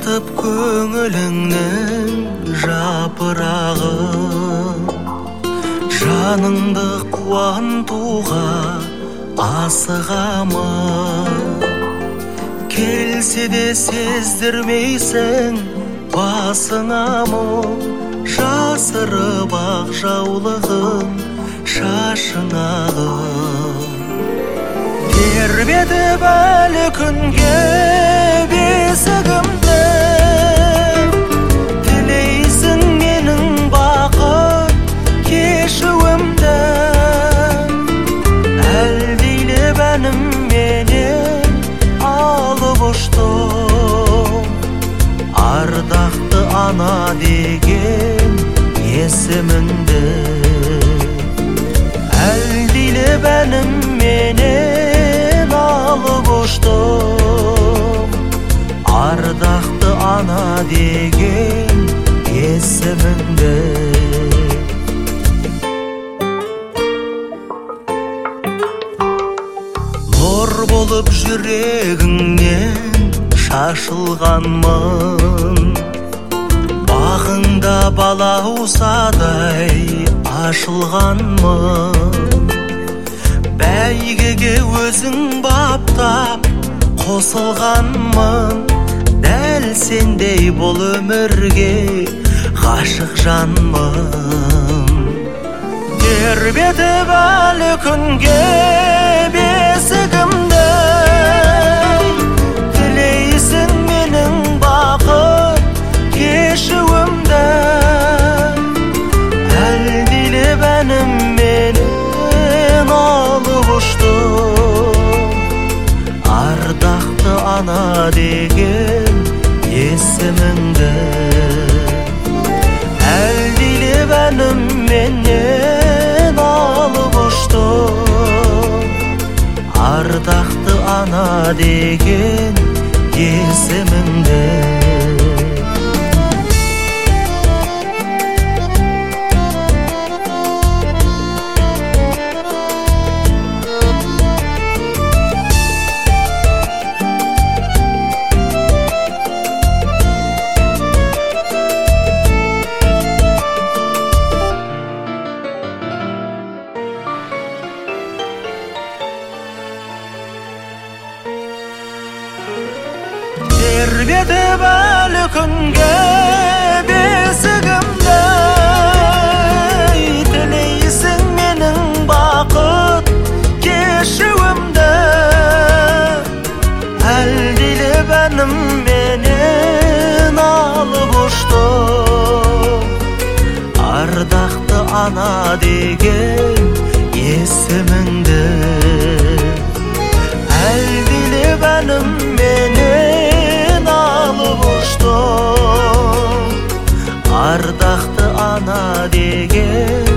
артып көңіліңнің жапырағы, жаныңды қуантуға асығамын. Келсе де сездірмейсің басыңа мұң, жасырып ақ жаулығың шашыңағы. Тербетіп әлі күнге бесігімді, тілейсің менің бақыт кешуімді. Әлдейлеп әнім менен алып ұштым, ардақты ана деген есіміңді. Әлдейлеп әнім менен алып ұштым, ардақты ана деген есіміңді. Нұр болып жүрегіңнен шашылғанмын, бағыңда балаусадай ашылғанмын. Бәйгеге өзің баптап қосылғанмын, дәл сендей бұл өмірге ғашық жанмын. Тербетіп әлі күнге бесігімді, тілейсің менің бақыт кешуімді. Әлдейлеп әнім менен алып ұштым, ардақты ана деген есіміңді. Әлдейлеп әнім менен алып ұштым, ардақты ана деген есіміңді. Тербетіп әлі күнге бесігімді, тілейсің менің бақыт кешуімді. Әлдейлеп әнім менен алып ұштым, ардақты ана деген есіміңді. Әлдейлеп әнім менен алып ұштым, ардақты ана деген